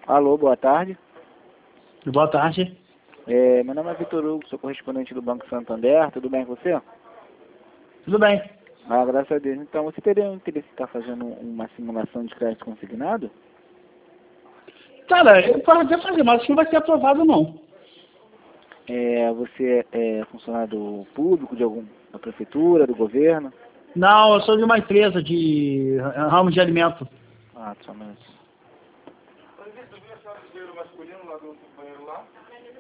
Alô, boa tarde. Boa tarde. Meu nome é Vitor Hugo, sou correspondente do Banco Santander. Tudo bem com você? Tudo bem. Ah, graças a Deus. Então, você teria um interesse em estar fazendo uma simulação de crédito consignado? Cara, eu posso até fazer, mas acho que não vai ser aprovado, não. Você é funcionário público da prefeitura, do governo? Não, eu sou de uma empresa de ramo de alimento. Ah, somente.